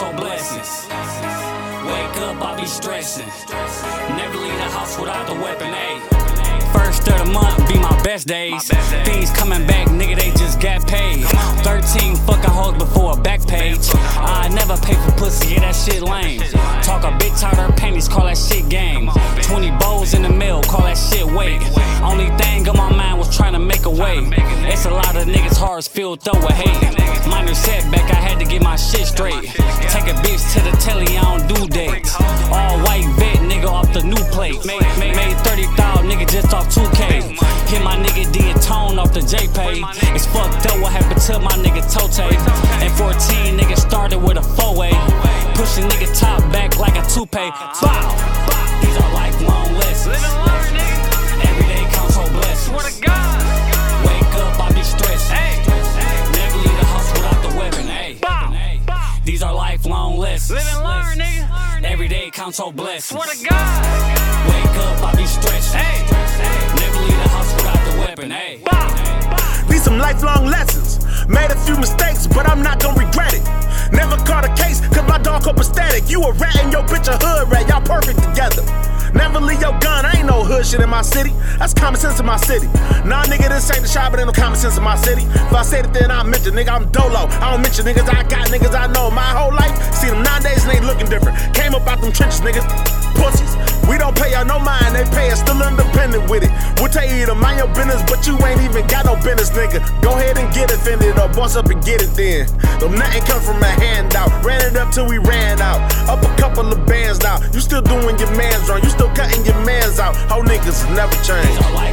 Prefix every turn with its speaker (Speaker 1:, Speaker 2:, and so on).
Speaker 1: console blessings. Wake up, I be stressing. Never leave the house without the weapon, ayy. First of the month be my best days. Things coming back, nigga, they just got paid. 13 fucking hoes before a back page. I never pay for pussy, yeah, that shit lame. Talk a bitch out her panties, call that shit game. 20 bowls in the mail, call that shit weight. Only thing on my mind was trying to make a way. It's a lot of niggas' hearts filled though with hate. Minor setback, I had to get my shit straight. Take a bitch to the telly, I don't do dates. All white vet, nigga, off the new plate. Made 30,000, nigga, just off 2K. Hit my nigga D and Tone off the JPay. It's fucked up what happened to my nigga Tote. And 14 niggas started with a 4-way. Push a nigga top back like a toupee. Bow! These are lifelong lessons. Everyday console blessings. Wake up, I be stressing. Never leave the house without the weapon. These are lifelong lessons. Everyday console blessings. Wake up, I be stressing. Never leave the house without the weapon.
Speaker 2: These some lifelong lessons. Made a few mistakes, but I'm not gonna regret it. Never caught a case, cause my dog copacetic. You a rat and your bitch a hood rat, y'all perfect together. Never leave your gun, I ain't no hood shit in my city. That's common sense in my city. Nah, nigga, this ain't the shop, but ain't no common sense in my city. If I said it, then I mention, nigga, I'm dolo. I don't mention niggas I got, niggas I know. My whole life, see them nowadays and they looking different. Came up out them trenches, niggas. Pussies. We don't pay y'all no mind, they pay us, still independent with it. We'll tell you to mind your business, but you ain't even got no business, nigga. Go ahead and get offended or boss up and get it then. Though nothing come from a handout. Ran it up till we ran out. Up a couple of bands now. You still doing your mans wrong, you still cutting your mans out. Whole niggas never change.